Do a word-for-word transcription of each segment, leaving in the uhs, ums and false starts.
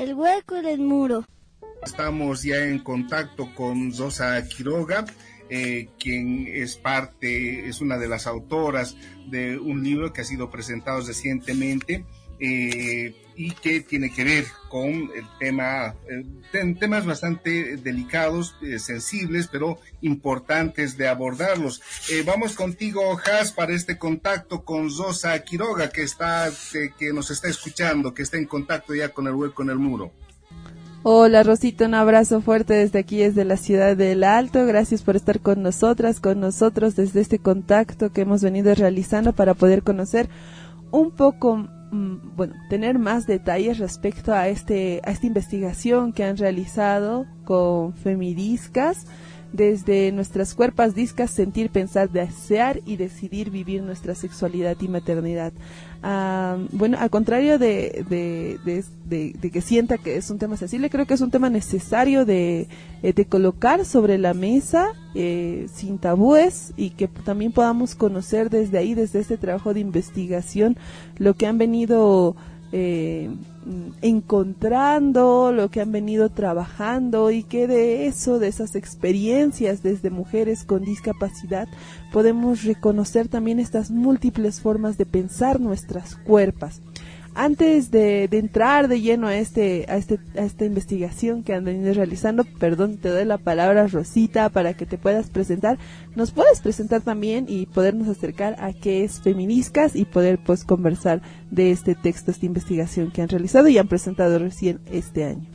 El hueco en el muro. Estamos ya en contacto con Rosa Quiroga, eh, quien es parte, es una de las autoras de un libro que ha sido presentado recientemente eh, y que tiene que ver con el tema, eh, ten, temas bastante delicados, eh, sensibles, pero importantes de abordarlos. Eh, vamos contigo, Has, para este contacto con Rosa Quiroga, que está, que, que nos está escuchando, que está en contacto ya con el hueco en el muro. Hola Rosita, un abrazo fuerte desde aquí, desde la ciudad del Alto. Gracias por estar con nosotras, con nosotros desde este contacto que hemos venido realizando para poder conocer un poco, mmm, bueno, tener más detalles respecto a este a esta investigación que han realizado con Femidiscas, desde nuestras cuerpas discas, sentir, pensar, desear y decidir vivir nuestra sexualidad y maternidad. Uh, bueno, al contrario de, de, de, de, de que sienta que es un tema sensible, creo que es un tema necesario de, de colocar sobre la mesa, eh, sin tabúes, y que también podamos conocer desde ahí, desde este trabajo de investigación, lo que han venido eh, encontrando, lo que han venido trabajando, y que de eso, de esas experiencias desde mujeres con discapacidad, podemos reconocer también estas múltiples formas de pensar nuestras cuerpos. Antes de, de entrar de lleno a este, a este, a esta investigación que han venido realizando, perdón, te doy la palabra, Rosita, para que te puedas presentar. Nos puedes presentar también y podernos acercar a qué es Femidiscas y poder pues conversar de este texto, esta investigación que han realizado y han presentado recién este año.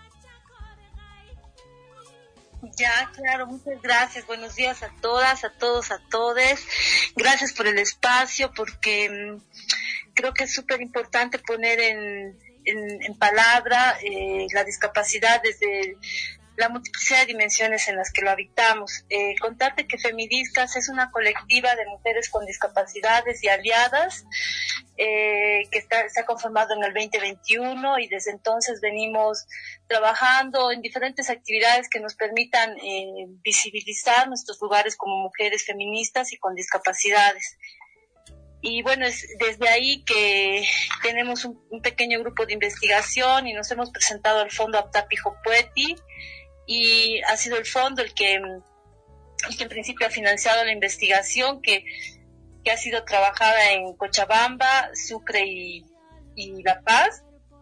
Ya, claro, muchas gracias. Buenos días a todas, a todos, a todes. Gracias por el espacio, porque mmm, creo que es súper importante poner en, en, en palabra eh, la discapacidad desde la multiplicidad de dimensiones en las que lo habitamos. Eh, contarte que Femidiscas es una colectiva de mujeres con discapacidades y aliadas eh, que está, se ha conformado en el veinte veintiuno, y desde entonces venimos trabajando en diferentes actividades que nos permitan eh, visibilizar nuestros lugares como mujeres feministas y con discapacidades. Y bueno, es desde ahí que tenemos un, un pequeño grupo de investigación y nos hemos presentado al Fondo Aptapi Jopueti, y ha sido el fondo el que, el que en principio ha financiado la investigación que, que ha sido trabajada en Cochabamba, Sucre y, y La Paz.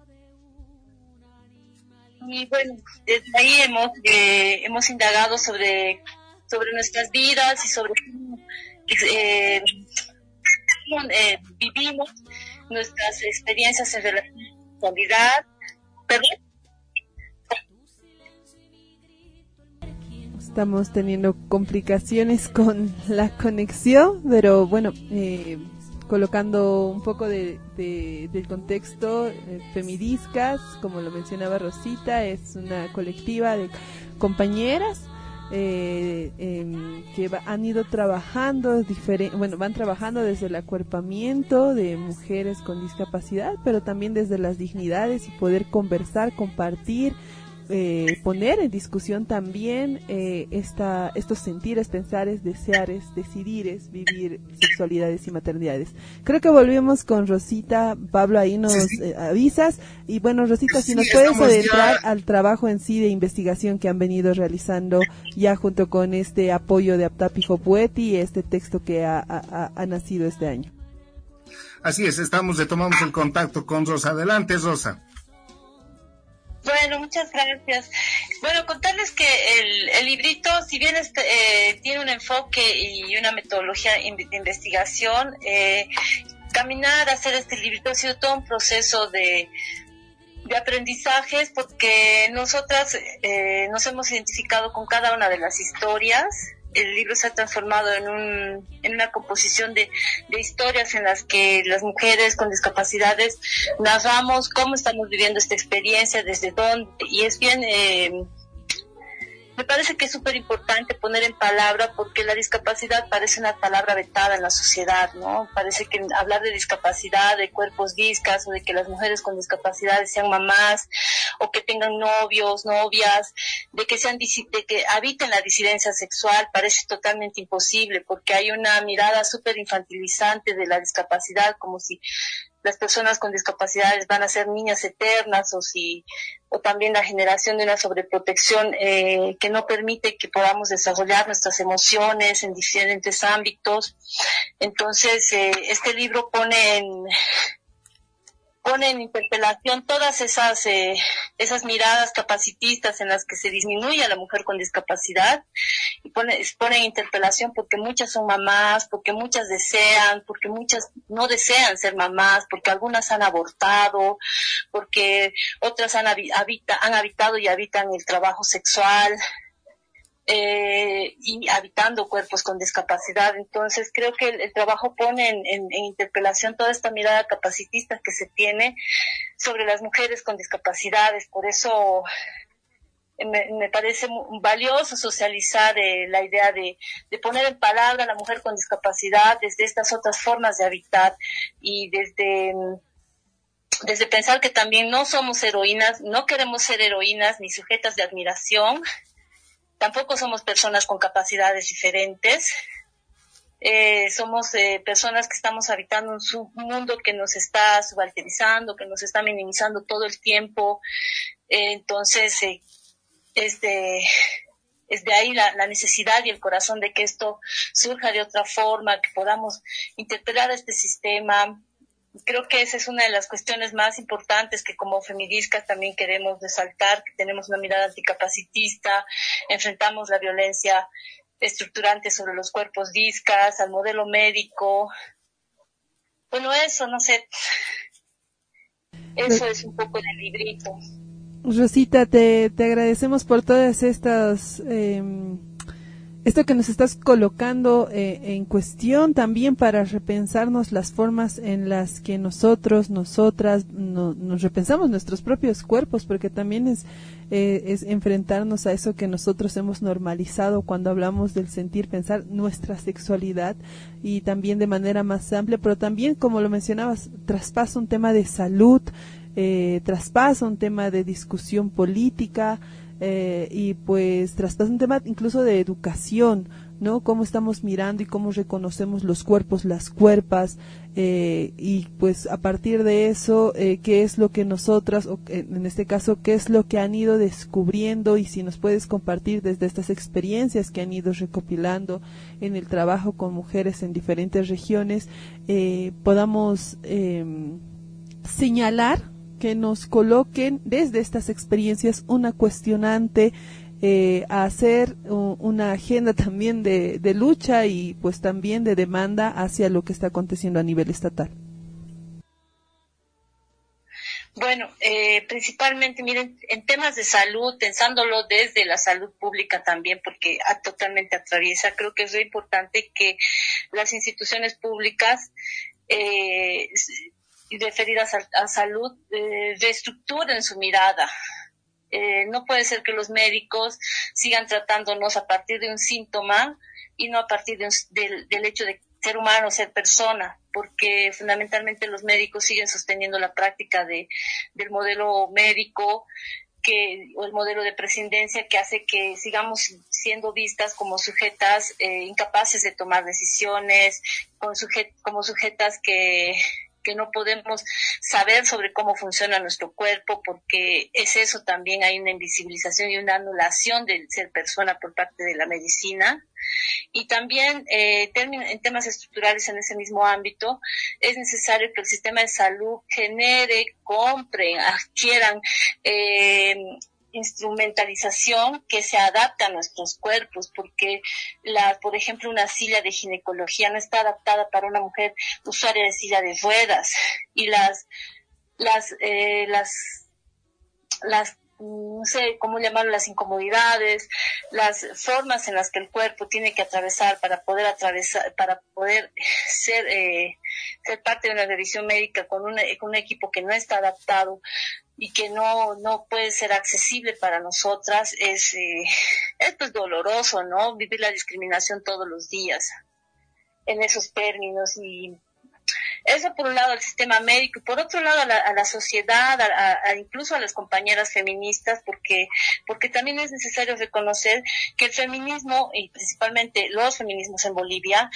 Y bueno, desde ahí hemos, eh, hemos indagado sobre, sobre nuestras vidas y sobre eh, Eh, vivimos nuestras experiencias en relación a la sexualidad. ¿Perdón? Estamos teniendo complicaciones con la conexión, pero bueno, eh, colocando un poco de, de, del contexto, eh, Femidiscas, como lo mencionaba Rosita, es una colectiva de compañeras Eh, eh, que va, han ido trabajando diferente, bueno, van trabajando desde el acuerpamiento de mujeres con discapacidad, pero también desde las dignidades y poder conversar, compartir, eh, poner en discusión también eh, esta, estos sentires, pensares, deseares, decidires, vivir sexualidades y maternidades. Creo que volvemos con Rosita. Pablo, ahí nos sí, sí. Eh, avisas. Y bueno, Rosita, si sí, nos puedes adentrar ya al trabajo en sí de investigación que han venido realizando ya junto con este apoyo de Aptapi Jopueti y este texto que ha, ha, ha nacido este año. Así es, estamos, retomamos el contacto con Rosa. Adelante, Rosa. Bueno, muchas gracias. Bueno, contarles que el, el librito, si bien este, eh, tiene un enfoque y una metodología de investigación, eh, caminar a hacer este librito ha sido todo un proceso de, de aprendizajes, porque nosotras eh, nos hemos identificado con cada una de las historias. El libro se ha transformado en un en una composición de, de historias en las que las mujeres con discapacidades narramos cómo estamos viviendo esta experiencia, desde dónde, y es bien, eh, me parece que es súper importante poner en palabra, porque la discapacidad parece una palabra vetada en la sociedad, ¿no? Parece que hablar de discapacidad, de cuerpos discas, o de que las mujeres con discapacidades sean mamás, o que tengan novios, novias, de que sean de que habiten la disidencia sexual, parece totalmente imposible, porque hay una mirada súper infantilizante de la discapacidad, como si las personas con discapacidades van a ser niñas eternas, o si o también la generación de una sobreprotección eh, que no permite que podamos desarrollar nuestras emociones en diferentes ámbitos. Entonces, eh, este libro pone en pone en interpelación todas esas eh, esas miradas capacitistas en las que se disminuye a la mujer con discapacidad, y pone, pone en interpelación porque muchas son mamás, porque muchas desean, porque muchas no desean ser mamás, porque algunas han abortado, porque otras han, habita, han habitado y habitan el trabajo sexual, Eh, y habitando cuerpos con discapacidad. Entonces creo que el, el trabajo pone en, en, en interpelación toda esta mirada capacitista que se tiene sobre las mujeres con discapacidades. Por eso me, me parece valioso socializar eh, la idea de, de poner en palabra a la mujer con discapacidad desde estas otras formas de habitar, y desde desde pensar que también no somos heroínas, no queremos ser heroínas ni sujetas de admiración. Tampoco somos personas con capacidades diferentes. Eh, somos eh, personas que estamos habitando un, sub- un mundo que nos está subalterizando, que nos está minimizando todo el tiempo. Eh, entonces, eh, es, de, es de ahí la, la necesidad y el corazón de que esto surja de otra forma, que podamos interpelar este sistema. Creo que esa es una de las cuestiones más importantes que como feministas también queremos resaltar, que tenemos una mirada anticapacitista, enfrentamos la violencia estructurante sobre los cuerpos discas, al modelo médico. Bueno, eso, no sé, eso es un poco del librito. Rosita, te, te agradecemos por todas estas... Eh, esto que nos estás colocando eh, en cuestión también para repensarnos las formas en las que nosotros, nosotras, no, nos repensamos nuestros propios cuerpos, porque también es, eh, es enfrentarnos a eso que nosotros hemos normalizado cuando hablamos del sentir, pensar nuestra sexualidad, y también de manera más amplia, pero también, como lo mencionabas, traspasa un tema de salud, eh, traspasa un tema de discusión política, Eh, y pues traspasa un tema incluso de educación, ¿no? Cómo estamos mirando y cómo reconocemos los cuerpos, las cuerpas, eh, y pues a partir de eso, eh, qué es lo que nosotras, o en este caso, qué es lo que han ido descubriendo, y si nos puedes compartir desde estas experiencias que han ido recopilando en el trabajo con mujeres en diferentes regiones, eh, podamos eh, señalar, que nos coloquen desde estas experiencias una cuestionante, eh, a hacer uh, una agenda también de, de lucha y pues también de demanda hacia lo que está aconteciendo a nivel estatal. Bueno, eh, principalmente, miren, en temas de salud, pensándolo desde la salud pública también, porque a, totalmente atraviesa, creo que es muy importante que las instituciones públicas eh, y referidas a, a salud eh, reestructuren su mirada. Eh, no puede ser que los médicos sigan tratándonos a partir de un síntoma y no a partir de un, del, del hecho de ser humano, ser persona, porque fundamentalmente los médicos siguen sosteniendo la práctica de del modelo médico que o el modelo de prescindencia, que hace que sigamos siendo vistas como sujetas eh, incapaces de tomar decisiones, con sujet, como sujetas que que no podemos saber sobre cómo funciona nuestro cuerpo, porque es eso también, hay una invisibilización y una anulación del ser persona por parte de la medicina. Y también eh, en temas estructurales en ese mismo ámbito, es necesario que el sistema de salud genere, compre, adquieran eh, instrumentalización que se adapta a nuestros cuerpos, porque la, por ejemplo, una silla de ginecología no está adaptada para una mujer usuaria de silla de ruedas, y las las eh, las las no sé cómo llamarlo, las incomodidades, las formas en las que el cuerpo tiene que atravesar para poder atravesar, para poder ser eh, ser parte de una revisión médica con, una, con un equipo que no está adaptado y que no no puede ser accesible para nosotras, es eh, esto es doloroso, ¿no? Vivir la discriminación todos los días en esos términos. Y eso por un lado al sistema médico, y por otro lado a la, a la sociedad, a, a, incluso a las compañeras feministas, porque porque también es necesario reconocer que el feminismo, y principalmente los feminismos en Bolivia,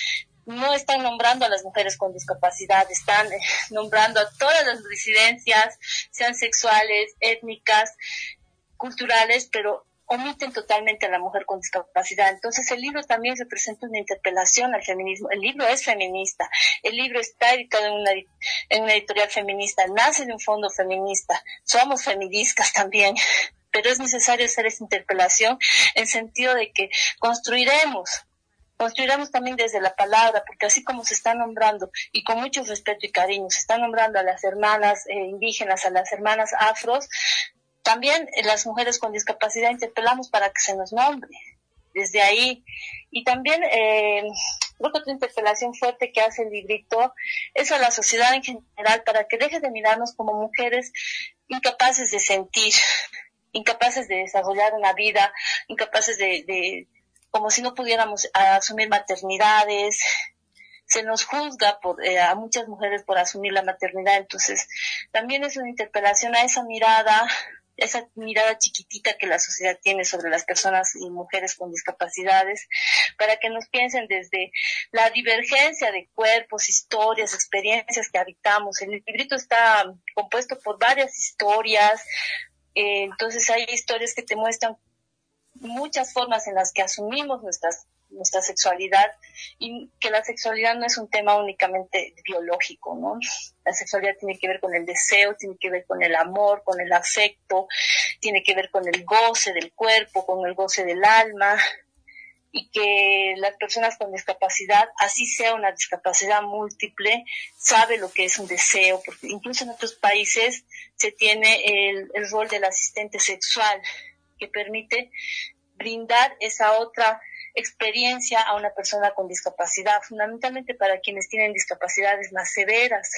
no están nombrando a las mujeres con discapacidad, están eh, nombrando a todas las disidencias, sean sexuales, étnicas, culturales, pero omiten totalmente a la mujer con discapacidad. Entonces el libro también representa una interpelación al feminismo. El libro es feminista, el libro está editado en una, en una editorial feminista, nace de un fondo feminista, somos feministas también, pero es necesario hacer esa interpelación en sentido de que construiremos Construiremos también desde la palabra, porque así como se está nombrando, y con mucho respeto y cariño, se está nombrando a las hermanas eh, indígenas, a las hermanas afros, también eh, las mujeres con discapacidad interpelamos para que se nos nombre desde ahí. Y también eh, creo que otra interpelación fuerte que hace el librito es a la sociedad en general, para que deje de mirarnos como mujeres incapaces de sentir, incapaces de desarrollar una vida, incapaces de... de como si no pudiéramos asumir maternidades, se nos juzga por, eh, a muchas mujeres por asumir la maternidad. Entonces también es una interpelación a esa mirada, esa mirada chiquitita que la sociedad tiene sobre las personas y mujeres con discapacidades, para que nos piensen desde la divergencia de cuerpos, historias, experiencias que habitamos. El librito está compuesto por varias historias, eh, entonces hay historias que te muestran muchas formas en las que asumimos nuestras, nuestra sexualidad, y que la sexualidad no es un tema únicamente biológico, ¿no? La sexualidad tiene que ver con el deseo, tiene que ver con el amor, con el afecto, tiene que ver con el goce del cuerpo, con el goce del alma, y que las personas con discapacidad, así sea una discapacidad múltiple, sabe lo que es un deseo, porque incluso en otros países se tiene el, el rol del asistente sexual, que permite brindar esa otra experiencia a una persona con discapacidad, fundamentalmente para quienes tienen discapacidades más severas.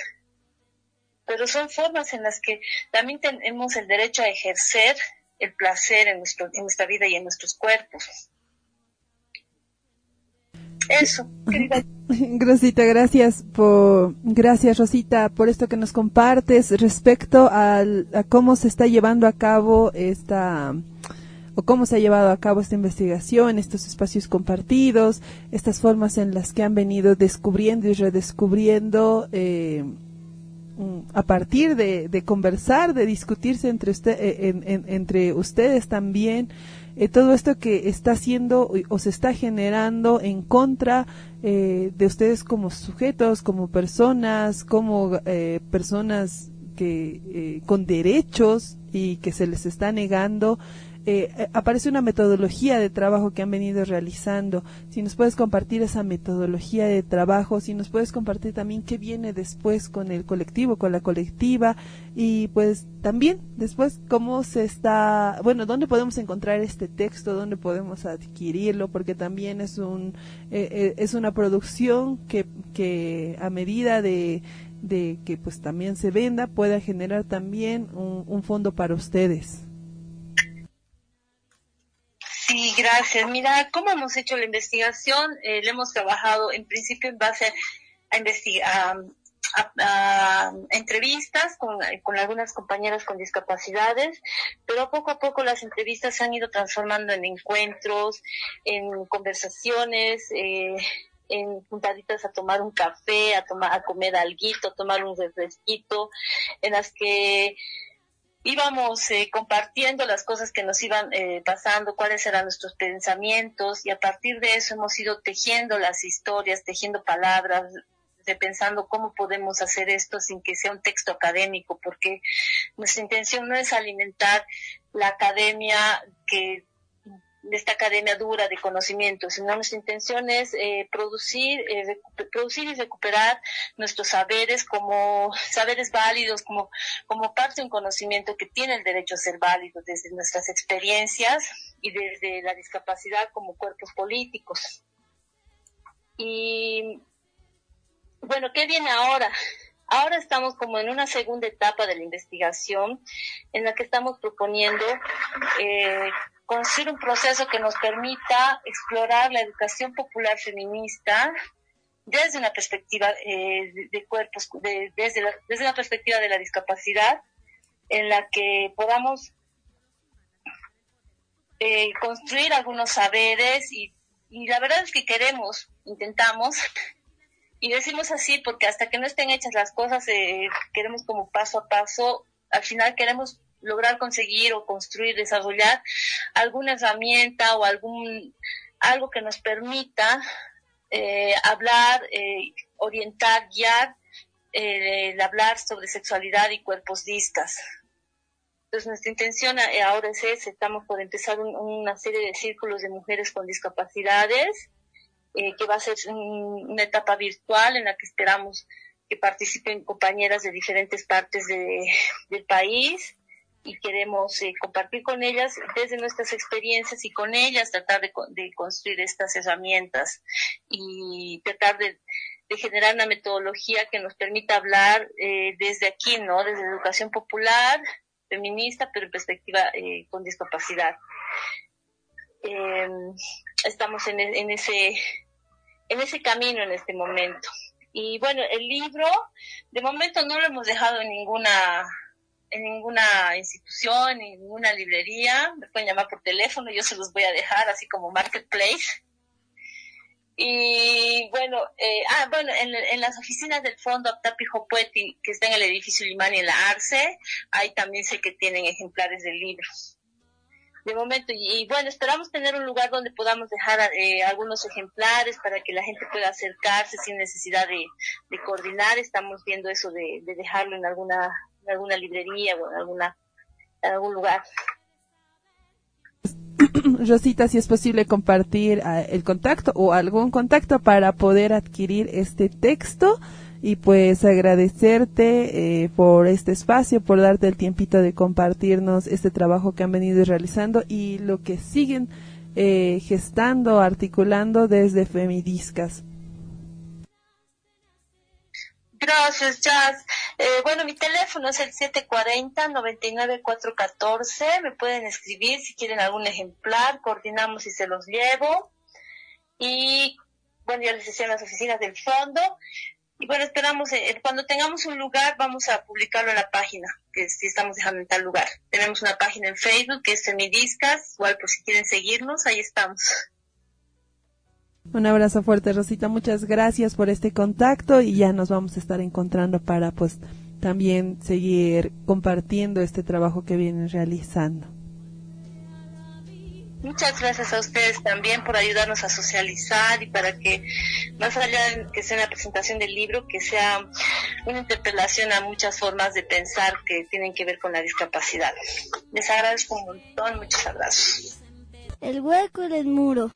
Pero son formas en las que también tenemos el derecho a ejercer el placer en, nuestro, en nuestra vida y en nuestros cuerpos. Eso, querida. Rosita, gracias por, gracias Rosita por esto que nos compartes respecto al, a cómo se está llevando a cabo esta, o cómo se ha llevado a cabo esta investigación, estos espacios compartidos, estas formas en las que han venido descubriendo y redescubriendo eh, a partir de, de conversar, de discutirse entre usted, en, en, entre ustedes también. Eh, todo esto que está haciendo o se está generando en contra eh, de ustedes como sujetos, como personas, como eh, personas que eh, con derechos y que se les está negando. Eh, aparece una metodología de trabajo que han venido realizando. Si nos puedes compartir esa metodología de trabajo, si nos puedes compartir también qué viene después con el colectivo, con la colectiva, y pues también después cómo se está, bueno, dónde podemos encontrar este texto, dónde podemos adquirirlo, porque también es un eh, eh, es una producción que que a medida de de que pues también se venda pueda generar también un, un fondo para ustedes. Sí, gracias. Mira, ¿cómo hemos hecho la investigación? Eh, le hemos trabajado en principio en base a, investigar, a, a, a entrevistas con, con algunas compañeras con discapacidades, pero poco a poco las entrevistas se han ido transformando en encuentros, en conversaciones, eh, en juntaditas a tomar un café, a tomar, a comer alguito, a tomar un refresquito, en las que íbamos eh, compartiendo las cosas que nos iban eh, pasando, cuáles eran nuestros pensamientos, y a partir de eso hemos ido tejiendo las historias, tejiendo palabras, repensando cómo podemos hacer esto sin que sea un texto académico, porque nuestra intención no es alimentar la academia que de esta academia dura de conocimiento, sino nuestra intención es eh, producir, eh, recu- producir y recuperar nuestros saberes como saberes válidos, como, como parte de un conocimiento que tiene el derecho a ser válido desde nuestras experiencias y desde la discapacidad como cuerpos políticos. Y bueno, ¿qué viene ahora? Ahora estamos como en una segunda etapa de la investigación en la que estamos proponiendo eh, construir un proceso que nos permita explorar la educación popular feminista desde una perspectiva eh, de, de cuerpos, de, desde, la, desde una perspectiva de la discapacidad, en la que podamos eh, construir algunos saberes y, y la verdad es que queremos, intentamos Y decimos así porque hasta que no estén hechas las cosas, eh, queremos como paso a paso, al final queremos lograr conseguir o construir, desarrollar alguna herramienta o algún algo que nos permita eh, hablar, eh, orientar, guiar, eh, el hablar sobre sexualidad y cuerpos discas. Entonces nuestra intención eh, ahora es esa, estamos por empezar un, una serie de círculos de mujeres con discapacidades, eh, que va a ser un, una etapa virtual en la que esperamos que participen compañeras de diferentes partes de, del país, y queremos eh, compartir con ellas desde nuestras experiencias y con ellas tratar de, de construir estas herramientas y tratar de, de generar una metodología que nos permita hablar eh, desde aquí, ¿no? Desde la educación popular, feminista, pero en perspectiva eh, con discapacidad. Eh, estamos en, en ese en ese camino en este momento. Y bueno, el libro, de momento no lo hemos dejado en ninguna en ninguna institución, en ninguna librería. Me pueden llamar por teléfono, yo se los voy a dejar, así como Marketplace. Y bueno, eh, ah, bueno, en, en las oficinas del Fondo Aptapi Jopueti, que está en el edificio Limani en la Arce, ahí también sé que tienen ejemplares del libro. De momento, y, y bueno, esperamos tener un lugar donde podamos dejar eh, algunos ejemplares para que la gente pueda acercarse sin necesidad de, de coordinar. Estamos viendo eso de, de dejarlo en alguna, en alguna librería o en, alguna, en algún lugar. Rosita, si es posible compartir uh, el contacto o algún contacto para poder adquirir este texto, y pues agradecerte eh, por este espacio, por darte el tiempito de compartirnos este trabajo que han venido realizando y lo que siguen eh, gestando, articulando desde Femidiscas. Gracias, Jazz. Eh, bueno, mi teléfono es el siete cuatro cero, nueve nueve cuatro uno cuatro. Me pueden escribir si quieren algún ejemplar, coordinamos y se los llevo. Y bueno, ya les decía en las oficinas del fondo. Y bueno, esperamos, eh, cuando tengamos un lugar, vamos a publicarlo en la página, que si estamos dejando en tal lugar. Tenemos una página en Facebook que es Femidiscas, igual por si quieren seguirnos, ahí estamos. Un abrazo fuerte, Rosita, muchas gracias por este contacto y ya nos vamos a estar encontrando para pues también seguir compartiendo este trabajo que vienen realizando. Muchas gracias a ustedes también por ayudarnos a socializar y para que, más allá de que sea una presentación del libro, que sea una interpelación a muchas formas de pensar que tienen que ver con la discapacidad. Les agradezco un montón, muchos abrazos. El hueco del muro.